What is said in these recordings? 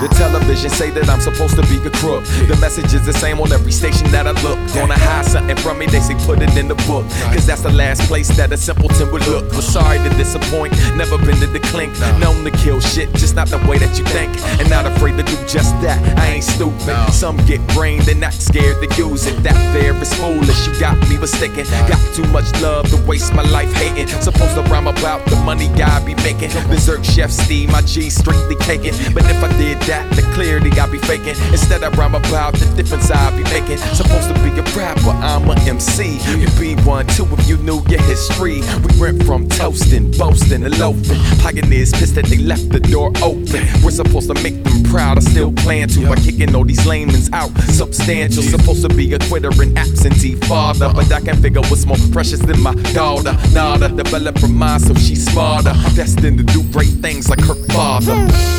The television say that I'm supposed to be a crook. The message is the same on every station that I look. Gonna hide something from me, they say put it in the book. Cause that's the last place that a simpleton would look. But sorry to disappoint, never been to the clink. Known to kill shit, just not the way that you think. And not afraid to do just that, I ain't stupid. Some get brained and not scared to use it. That there is foolish, you got me mistaken. Got too much love to waste my life hating. Supposed to rhyme about the money I be making. Berserk Chef Steve, my G strictly caking. But if I did that, the clarity I be faking. Instead I rhyme about the difference I be making. Supposed to be a rapper, I'm a MC. You be one too if you knew your history. We went from toasting, boasting, and loafing. Pioneers pissed that they left the door open. We're supposed to make them proud, I still plan to. By kicking all these laymen's out, substantial. Supposed to be a quitter and absentee father, but I can figure what's more precious than my daughter. Nada, develop her mind so she's smarter. Destined to do great things like her father.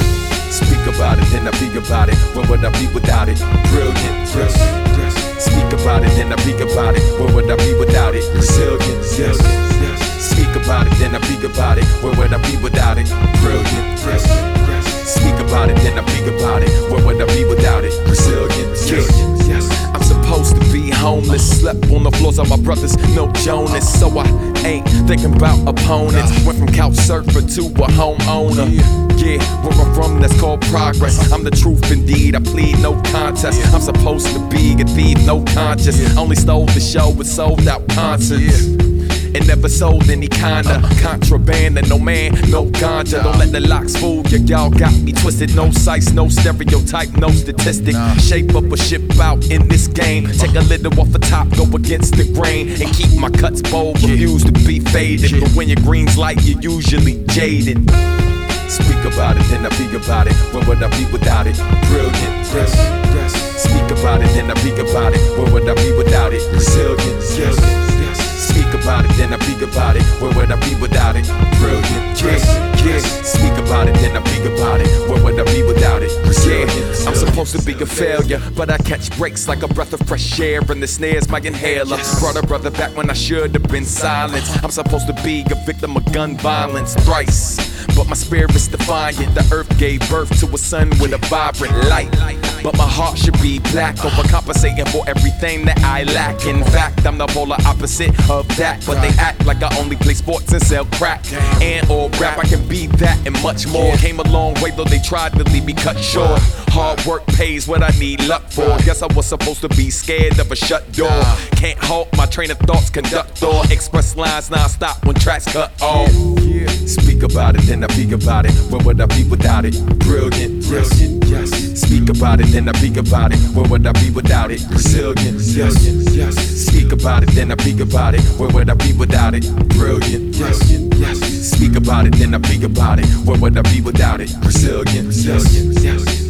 Speak about it, then I be about it. Where would I be without it? Brilliant, yes, yes. Speak about it, then I be about it. Where would I be without it? Resilient, yes, yes. Speak about it, then I be about it. Where would I be without it? Brilliant, yes, yes. Speak about it, then I be about it. Where would I be without it? Resilient, yes, yes. I'm supposed to be homeless, slept on the floors of my brothers, no Jonas. So I ain't thinking about opponents. Went from couch surfer to a homeowner. Yeah, where I'm from, that's called progress. I'm the truth indeed, I plead no contest. I'm supposed to be a thief, no conscience. Only stole the show with sold out concerts. And never sold any kinda contraband. And no man, no ganja. Don't let the locks fool you, y'all got me twisted. No sights, no stereotype, no statistic. Shape up or ship out in this game. Take a little off the top, go against the grain. And keep my cuts bold, refuse to be faded. But when your green's light, you're usually jaded. Speak about it, then I be about it. Where would I be without it? Brilliant, yes, yes. Speak about it, then I be about it. Where would I be without it? Resilient, yes, yes. Speak about it, then I be about it. Where would I be without it? Brilliant, yes, yes. Speak about it, then I be about it. Where would I be without it? Resilient. I'm supposed to be a failure, but I catch breaks like a breath of fresh air, and the snare's my inhaler. Brought a brother back when I should have been silent. I'm supposed to be a victim of gun violence thrice, but my spirit's defiant. The earth gave birth to a sun with a vibrant light. But my heart should be black, overcompensating for everything that I lack. In fact, I'm the polar opposite of that. But they act like I only play sports and sell crack and or rap. I can be that and much more. Came a long way though they tried to leave me cut short. Hard work pays what I need luck for. Guess I was supposed to be scared of a shut door. Can't halt my train of thoughts, conductor. Express lines non-stop when tracks cut off. Speak about it, then I be about it. Where would I be without it? Brilliant, brilliant, yes. Speak about it, then I be about it. Where would I be without it? Resilient, yes, yes. Speak about it, then I be about it. Where would I be without it? Brilliant, yes, yes. Speak about it, then I be about it. Where would I be without it? Resilient, yes, yes.